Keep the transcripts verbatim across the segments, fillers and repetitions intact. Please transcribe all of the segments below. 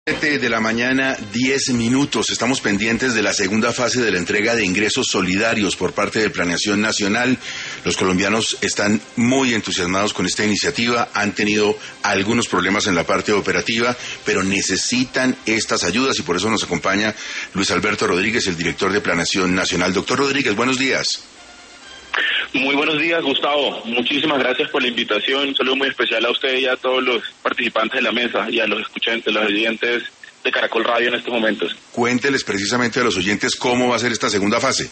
siete de la mañana, diez minutos. Estamos pendientes de la segunda fase de la entrega de ingresos solidarios por parte de Planeación Nacional. Los colombianos están muy entusiasmados con esta iniciativa, han tenido algunos problemas en la parte operativa, pero necesitan estas ayudas y por eso nos acompaña Luis Alberto Rodríguez, el director de Planeación Nacional. Doctor Rodríguez, buenos días. Muy buenos días, Gustavo. Muchísimas gracias por la invitación. Un saludo muy especial a usted y a todos los participantes de la mesa y a los escuchantes, los oyentes de Caracol Radio en estos momentos. Cuénteles precisamente a los oyentes cómo va a ser esta segunda fase.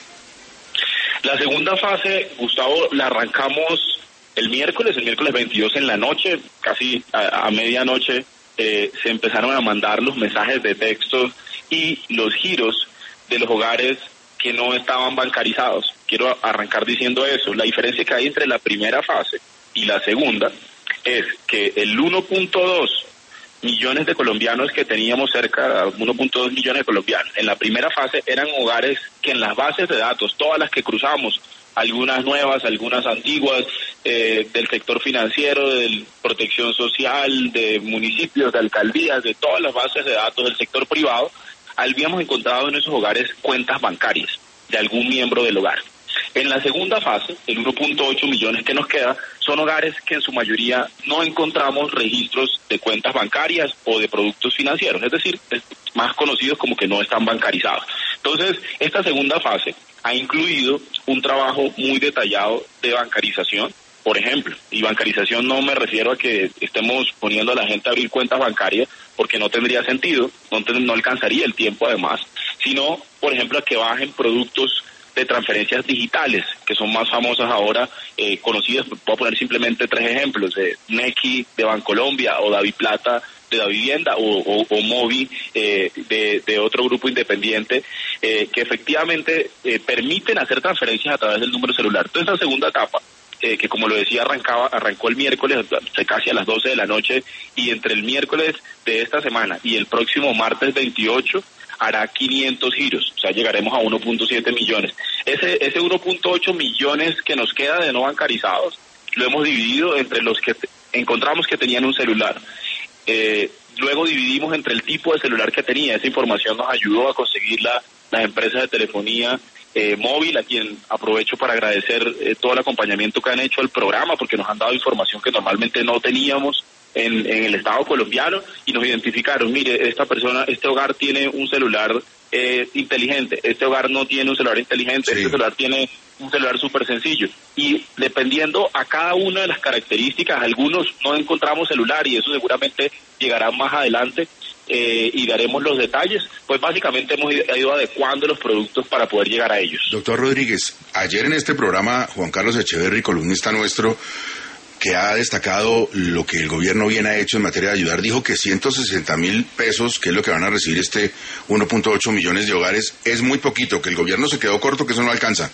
La segunda fase, Gustavo, la arrancamos el miércoles, el miércoles veintidós en la noche, casi a, a medianoche, eh, se empezaron a mandar los mensajes de texto y los giros de los hogares que no estaban bancarizados. Quiero arrancar diciendo eso. La diferencia que hay entre la primera fase y la segunda es que el uno punto dos millones de colombianos que teníamos cerca, uno punto dos millones de colombianos, en la primera fase eran hogares que en las bases de datos, todas las que cruzamos, algunas nuevas, algunas antiguas, eh, del sector financiero, de protección social, de municipios, de alcaldías, de todas las bases de datos del sector privado, habíamos encontrado en esos hogares cuentas bancarias de algún miembro del hogar. En la segunda fase, el uno punto ocho millones que nos queda, son hogares que en su mayoría no encontramos registros de cuentas bancarias o de productos financieros, es decir, más conocidos como que no están bancarizados. Entonces, esta segunda fase ha incluido un trabajo muy detallado de bancarización. Por ejemplo, y bancarización no me refiero a que estemos poniendo a la gente a abrir cuentas bancarias, porque no tendría sentido, no, no alcanzaría el tiempo además, sino, por ejemplo, a que bajen productos de transferencias digitales, que son más famosas ahora, eh, conocidas. Puedo poner simplemente tres ejemplos, de Nequi de Bancolombia, o Daviplata de Davivienda, o, o, o Movi eh, de, de otro grupo independiente, eh, que efectivamente eh, permiten hacer transferencias a través del número celular. Entonces, la segunda etapa, Eh, que como lo decía, arrancaba, arrancó el miércoles, casi a las doce de la noche, y entre el miércoles de esta semana y el próximo martes veintiocho hará quinientos giros, o sea, llegaremos a uno punto siete millones. Ese, ese uno punto ocho millones que nos queda de no bancarizados, lo hemos dividido entre los que te, encontramos que tenían un celular. Eh, luego dividimos entre el tipo de celular que tenía. Esa información nos ayudó a conseguir la, las empresas de telefonía Eh, móvil, a quien aprovecho para agradecer eh, todo el acompañamiento que han hecho al programa, porque nos han dado información que normalmente no teníamos en, en el Estado colombiano, y nos identificaron: mire, esta persona, este hogar tiene un celular eh, inteligente, este hogar no tiene un celular inteligente, sí. Este celular tiene un celular súper sencillo, y dependiendo a cada una de las características, algunos no encontramos celular, y eso seguramente llegará más adelante, Eh, y daremos los detalles. Pues básicamente hemos ido adecuando los productos para poder llegar a ellos. Doctor Rodríguez, ayer en este programa, Juan Carlos Echeverry, columnista nuestro, que ha destacado lo que el gobierno bien ha hecho en materia de ayudar, dijo que ciento sesenta mil pesos, que es lo que van a recibir este uno punto ocho millones de hogares, es muy poquito, que el gobierno se quedó corto, que eso no alcanza.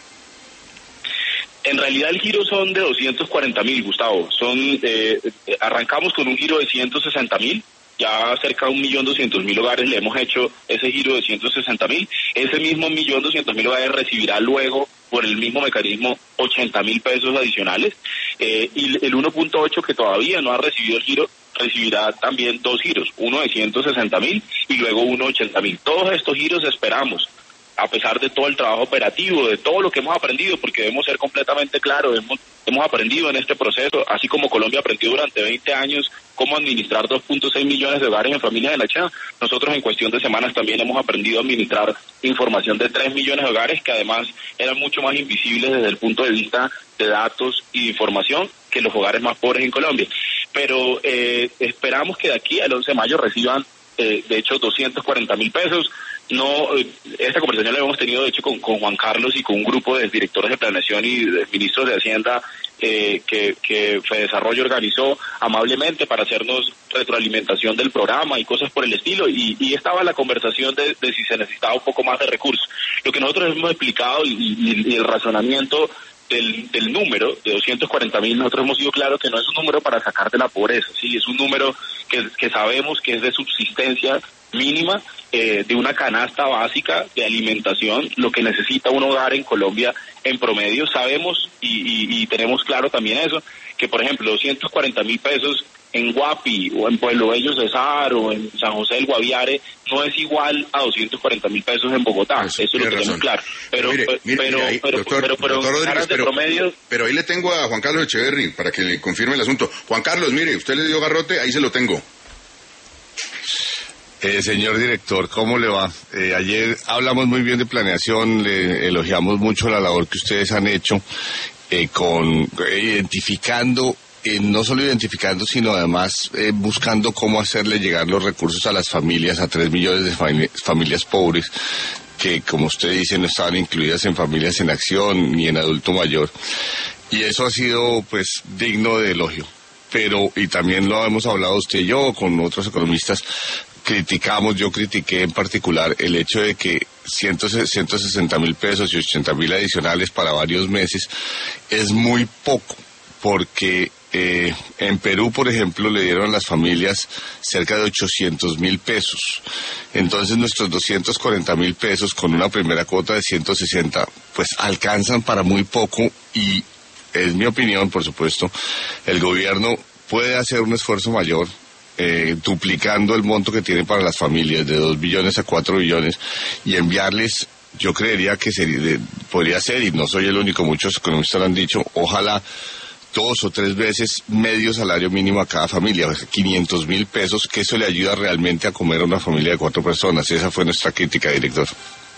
En realidad el giro son de doscientos cuarenta mil, Gustavo. Son eh, arrancamos con un giro de ciento sesenta mil. Ya cerca de un millón doscientos mil hogares le hemos hecho ese giro de ciento sesenta mil. Ese mismo millón doscientos mil hogares recibirá luego, por el mismo mecanismo, ochenta mil pesos adicionales. Eh, y el uno punto ocho, que todavía no ha recibido el giro, recibirá también dos giros, uno de ciento sesenta mil y luego uno de ochenta mil. Todos estos giros esperamos, a pesar de todo el trabajo operativo, de todo lo que hemos aprendido, porque debemos ser completamente claros, hemos, hemos aprendido en este proceso, así como Colombia aprendió durante veinte años cómo administrar dos punto seis millones de hogares en familias de la Chá, nosotros en cuestión de semanas también hemos aprendido a administrar información de tres millones de hogares, que además eran mucho más invisibles desde el punto de vista de datos y de información que los hogares más pobres en Colombia. Pero eh, esperamos que de aquí al once de mayo reciban, eh, de hecho, doscientos cuarenta mil pesos. No, esta conversación la hemos tenido de hecho con, con Juan Carlos y con un grupo de directores de planeación y de ministros de Hacienda eh, que, que Fedesarrollo organizó amablemente para hacernos retroalimentación del programa y cosas por el estilo, y, y estaba la conversación de, de si se necesitaba un poco más de recursos. Lo que nosotros hemos explicado y, y, y el razonamiento del, del número de doscientos cuarenta mil, nosotros hemos sido claros que no es un número para sacar de la pobreza, sí, es un número que, que sabemos que es de subsistencia mínima, eh, de una canasta básica de alimentación, lo que necesita un hogar en Colombia en promedio. Sabemos y, y, y tenemos claro también eso, que por ejemplo doscientos cuarenta mil pesos en Guapi o en Pueblo Bello Cesar o en San José del Guaviare no es igual a doscientos cuarenta mil pesos en Bogotá. Eso, eso lo tenemos claro. Pero, mire, mire, pero, mire ahí, pero, doctor, pero, pero, doctor Rodríguez, de pero, promedio... pero ahí le tengo a Juan Carlos Echeverry para que le confirme el asunto. Juan Carlos, mire, usted le dio garrote, ahí se lo tengo. Eh, señor director, ¿cómo le va? Eh, ayer hablamos muy bien de planeación, le elogiamos mucho la labor que ustedes han hecho eh, con eh, identificando, eh, no solo identificando, sino además eh, buscando cómo hacerle llegar los recursos a las familias, a tres millones de fami- familias pobres, que como usted dice no estaban incluidas en Familias en Acción ni en Adulto Mayor. Y eso ha sido pues digno de elogio. Pero, y también lo hemos hablado usted y yo con otros economistas, criticamos, yo critiqué en particular el hecho de que ciento sesenta mil pesos y ochenta mil adicionales para varios meses es muy poco, porque eh, en Perú, por ejemplo, le dieron a las familias cerca de ochocientos mil pesos. Entonces nuestros doscientos cuarenta mil pesos con una primera cuota de ciento sesenta, pues alcanzan para muy poco y es mi opinión, por supuesto, el gobierno puede hacer un esfuerzo mayor, Eh, duplicando el monto que tiene para las familias de dos billones a cuatro billones y enviarles, yo creería que sería, de, podría ser, y no soy el único, muchos economistas lo han dicho, ojalá dos o tres veces medio salario mínimo a cada familia, quinientos mil pesos, que eso le ayuda realmente a comer a una familia de cuatro personas. Esa fue nuestra crítica, director.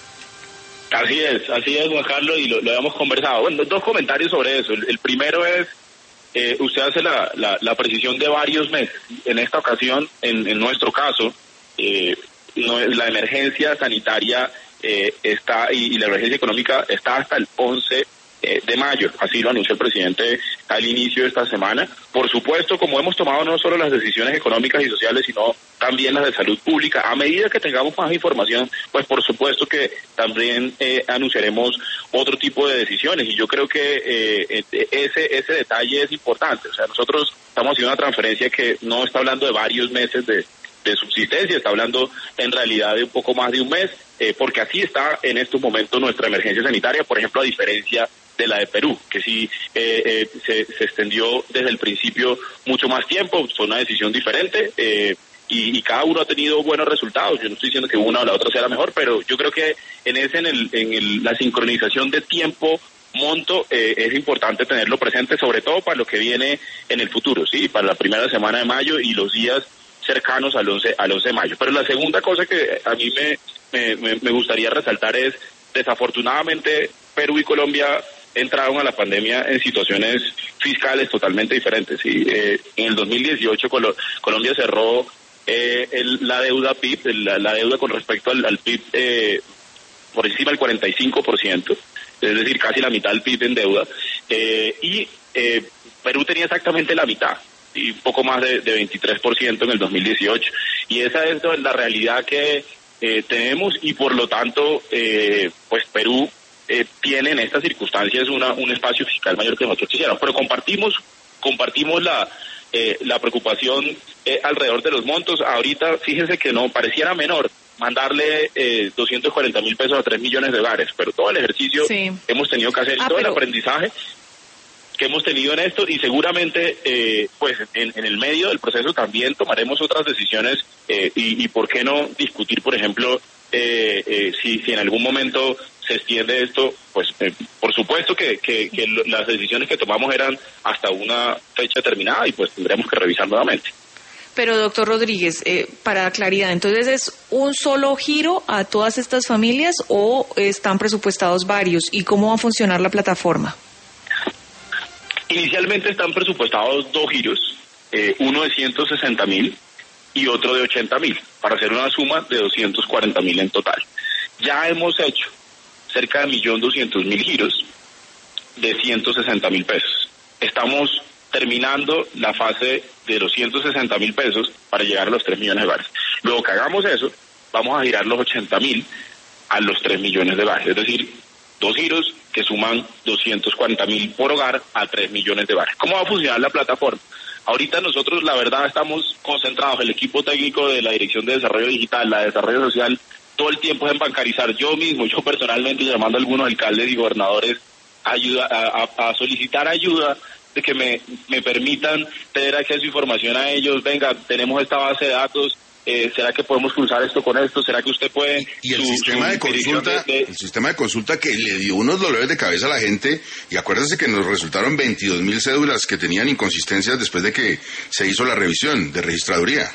Así es, así es, Juan Carlos, y lo, lo habíamos conversado. Bueno, dos comentarios sobre eso. El, el primero es, Eh, usted hace la, la, la precisión de varios meses. En esta ocasión, en, en nuestro caso, eh, no, la emergencia sanitaria eh, está y, y la emergencia económica está hasta el once eh, de mayo. Así lo anunció el presidente al inicio de esta semana. Por supuesto, como hemos tomado no solo las decisiones económicas y sociales, sino también las de salud pública, a medida que tengamos más información, pues por supuesto que también eh, anunciaremos otro tipo de decisiones, y yo creo que eh, ese ese detalle es importante. O sea, nosotros estamos haciendo una transferencia que no está hablando de varios meses de, de subsistencia, está hablando en realidad de un poco más de un mes, eh, porque así está en estos momentos nuestra emergencia sanitaria, por ejemplo, a diferencia de la de Perú, que sí eh, eh, se, se extendió desde el principio mucho más tiempo, fue una decisión diferente, eh, y, y cada uno ha tenido buenos resultados. Yo no estoy diciendo que una o la otra sea la mejor, pero yo creo que en ese, en el, en el, la sincronización de tiempo, monto, eh, es importante tenerlo presente, sobre todo para lo que viene en el futuro, sí, para la primera semana de mayo y los días cercanos al once, al once de mayo. Pero la segunda cosa que a mí me, me, me gustaría resaltar es, desafortunadamente, Perú y Colombia entraron a la pandemia en situaciones fiscales totalmente diferentes. ¿Sí? Eh, en el dos mil dieciocho Col- Colombia cerró eh, el, la deuda P I B, la, la deuda con respecto al, al P I B eh, por encima del cuarenta y cinco por ciento, es decir, casi la mitad del P I B en deuda, eh, y eh, Perú tenía exactamente la mitad, y un poco más de, de veintitrés por ciento en el dos mil dieciocho, y esa es la realidad que eh, tenemos, y por lo tanto, eh, pues Perú Eh, tiene en estas circunstancias una, un espacio fiscal mayor que nosotros quisiéramos, pero compartimos compartimos la eh, la preocupación eh, alrededor de los montos. Ahorita fíjense que no pareciera menor mandarle eh, doscientos cuarenta mil pesos a tres millones de hogares, pero todo el ejercicio sí. hemos tenido que hacer, ah, todo pero... el aprendizaje que hemos tenido en esto, y seguramente eh, pues en, en el medio del proceso también tomaremos otras decisiones, eh, y, y por qué no discutir, por ejemplo, eh, eh, si, si en algún momento se extiende esto, pues eh, por supuesto que, que, que las decisiones que tomamos eran hasta una fecha determinada, y pues tendremos que revisar nuevamente. Pero doctor Rodríguez, eh, para claridad, entonces ¿es un solo giro a todas estas familias o están presupuestados varios? ¿Y cómo va a funcionar la plataforma? Inicialmente están presupuestados dos giros, eh, uno de ciento sesenta mil y otro de ochenta mil, para hacer una suma de doscientos cuarenta mil en total. Ya hemos hecho cerca de un millón doscientos mil giros de ciento sesenta mil pesos. Estamos terminando la fase de los ciento sesenta mil pesos para llegar a los tres millones de hogares. Luego que hagamos eso, vamos a girar los ochenta mil a los tres millones de hogares. Es decir, dos giros que suman doscientos cuarenta mil por hogar a tres millones de hogares. ¿Cómo va a funcionar la plataforma? Ahorita nosotros, la verdad, estamos concentrados, el equipo técnico de la Dirección de Desarrollo Digital, la de Desarrollo Social, todo el tiempo es en bancarizar. Yo mismo, yo personalmente, llamando a algunos alcaldes y gobernadores a, ayuda, a, a solicitar ayuda de que me, me permitan tener acceso a información a ellos. Venga, tenemos esta base de datos, eh, ¿será que podemos cruzar esto con esto? ¿Será que usted puede...? Y el su, sistema su de consulta, de, de... el sistema de consulta que le dio unos dolores de cabeza a la gente, y acuérdese que nos resultaron veintidós mil cédulas que tenían inconsistencias después de que se hizo la revisión de registraduría.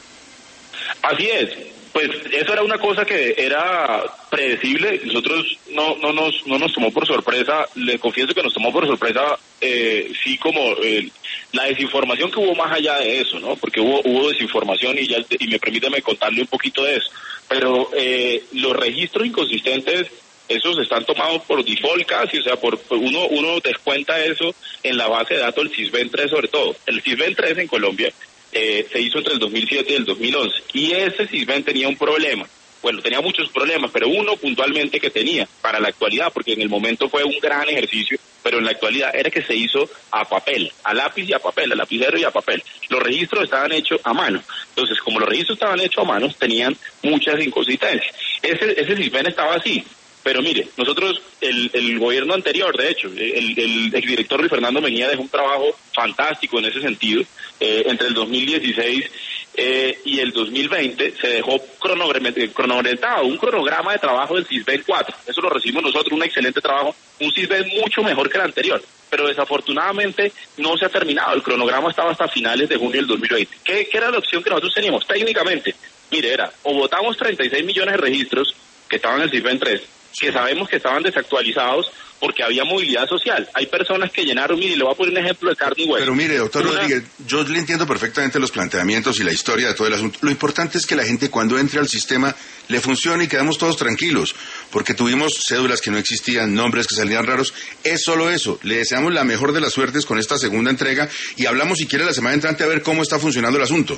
Así es. Pues eso era una cosa que era predecible. Nosotros no no nos no nos tomó por sorpresa. Le confieso que nos tomó por sorpresa eh, sí como eh, la desinformación que hubo más allá de eso, ¿no? Porque hubo hubo desinformación y ya y me permítame contarle un poquito de eso. Pero eh, los registros inconsistentes, esos están tomados por default casi, o sea, por, por uno uno descuenta eso en la base de datos del CISBEN tres sobre todo. El CISBEN tres en Colombia Eh, se hizo entre el dos mil siete y el dos mil once, y ese CISBEN tenía un problema, bueno, tenía muchos problemas, pero uno puntualmente que tenía para la actualidad, porque en el momento fue un gran ejercicio, pero en la actualidad era que se hizo a papel, a lápiz y a papel, a lapicero y a papel. Los registros estaban hechos a mano, entonces como los registros estaban hechos a mano, tenían muchas inconsistencias. Ese, ese CISBEN estaba así. Pero mire, nosotros, el, el gobierno anterior, de hecho, el, el exdirector Luis Fernando Mejía dejó un trabajo fantástico en ese sentido. Eh, entre el dos mil dieciséis eh, y el dos mil veinte se dejó cronometrado un cronograma de trabajo del CISBEN cuatro. Eso lo recibimos nosotros, un excelente trabajo, un CISBEN mucho mejor que el anterior. Pero desafortunadamente no se ha terminado. El cronograma estaba hasta finales de junio del dos mil veinte. ¿Qué, qué era la opción que nosotros teníamos? Técnicamente, mire, era o votamos treinta y seis millones de registros que estaban en el CISBEN tres, que sabemos que estaban desactualizados porque había movilidad social. Hay personas que llenaron, mire, le voy a poner un ejemplo de carne y hueso. Pero mire, doctor Una... Rodríguez, yo le entiendo perfectamente los planteamientos y la historia de todo el asunto. Lo importante es que la gente cuando entre al sistema le funcione y quedamos todos tranquilos, porque tuvimos cédulas que no existían, nombres que salían raros. Es solo eso. Le deseamos la mejor de las suertes con esta segunda entrega y hablamos si quiere la semana entrante a ver cómo está funcionando el asunto.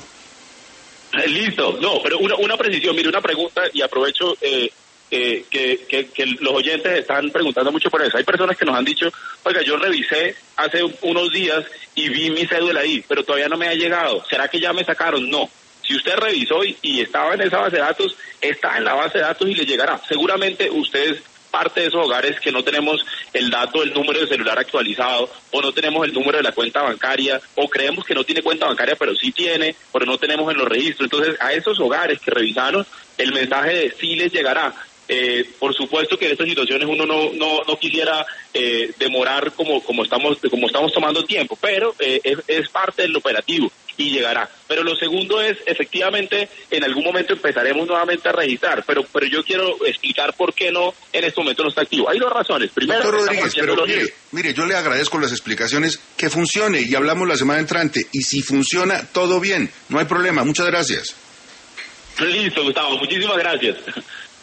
Listo. No, pero una, una precisión, mire, una pregunta y aprovecho... Eh... Eh, que, que, que los oyentes están preguntando mucho por eso. Hay personas que nos han dicho, oiga, yo revisé hace unos días y vi mi cédula ahí, pero todavía no me ha llegado. ¿Será que ya me sacaron? No. Si usted revisó y, y estaba en esa base de datos, está en la base de datos y le llegará. Seguramente usted es parte de esos hogares que no tenemos el dato, el número de celular actualizado, o no tenemos el número de la cuenta bancaria, o creemos que no tiene cuenta bancaria, pero sí tiene, pero no tenemos en los registros. Entonces, a esos hogares que revisaron, el mensaje de sí les llegará. Eh, por supuesto que en estas situaciones uno no no, no quisiera eh, demorar como como estamos como estamos tomando tiempo, pero eh, es, es parte del operativo y llegará. Pero lo segundo es, efectivamente, en algún momento empezaremos nuevamente a registrar, pero pero yo quiero explicar por qué no en este momento no está activo. Hay dos razones. Primero, doctor Rodríguez, pero mire, mire, yo le agradezco las explicaciones, que funcione y hablamos la semana entrante, y si funciona, todo bien, no hay problema. Muchas gracias. Listo, Gustavo, muchísimas gracias.